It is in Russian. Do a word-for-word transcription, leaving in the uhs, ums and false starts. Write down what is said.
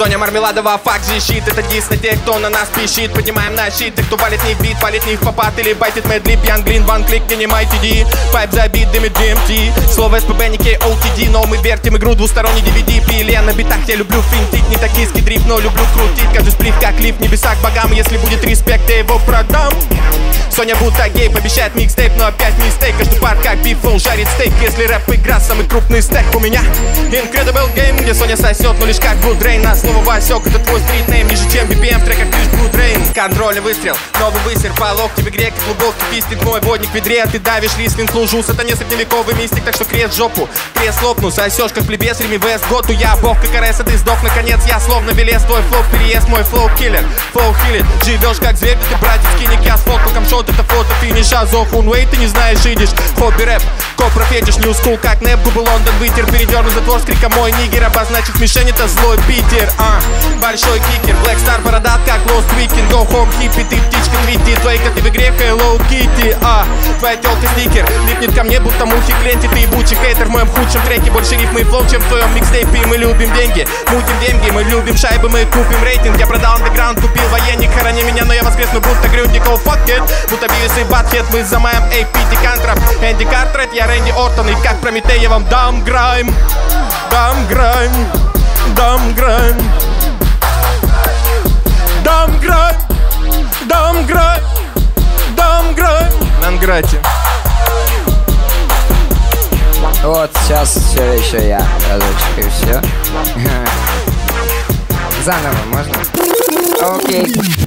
Соня Мармеладова, факт защит. Это дис на тех, кто на нас пищит. Поднимаем на щит, тех, кто валит не в бит, валит не в попад или байтит медлип. Ян Глин, ван клик, принимай ти ди. Пайп забит, дымит джи эм ти. Слово эс пи би, не кей о ти ди. Но мы вертим игру двусторонний ди ви ди. Пили на битах, я люблю финтить. Не токийский дрип, но люблю крутить. Каждый сплив как лифт, небеса к богам. Если будет респект, я его продам. Соня будто гей, пообещает микстейп, но опять мистейк. Каждый пар как биф, флоу жарит стейк. Если рэп игра, самый крупный стек у меня Incredible Game, где Соня сосет, но лишь как Blue Drain. На слово Васек, это твой стритнейм. Ниже чем би пи эм в треках лишь Blue Drain. Контрольный выстрел, новый высер, по локти в игре, как глубокий фистинг. Мой водник в ведре, а ты давишь рислинг. Служу сатане, средневековый мистик, так что крест в жопу, крест лопну. Сосешь как плебес, реми вест, готу я бог, как РС, а ты сдох. Наконец я словно велес, твой флоу переезд, мой флоу киллер, флоу хилит. Живешь как зверь, ты братец, киник, я сфоткал камшот, это фото финиша. Зохун Уэй, ты не знаешь идиш, хобби рэп, копра фетиш, нью скул, как Нэп, губы Лондон, вытер, передерну затвор с криком мой нигер, обозначив мишень, это злой Питер, а, большой кикер, Black Star бородат, как Lost Weekend, go home, хиппи, ты птичка, твити, твои коты в игре, Hello Kitty, а, твоя тёлка стикер, липнет ко мне, будто мухи к ленте, ты ебучий хейтер, в моем худшем треке, больше рифмы и флоу, чем в твоем микстейпе, мы любим деньги, мутим деньги, мы любим шайбы, мы купим рейтинг, я продал андеграунд, купил военник, хорони меня, но я воскресну, будто грюндик, oh fuck it, будто Бивис и Батхед, мы замаем эй пи ти Кантрап, Энди Картрет, я Рэнди Ортон, и как Прометей я вам дам грайм, дам грайм, дам грайм, дам грайм, дам грайм, дам грайм, Нанграти. Вот сейчас все еще я разочек и все. Заново можно? Окей.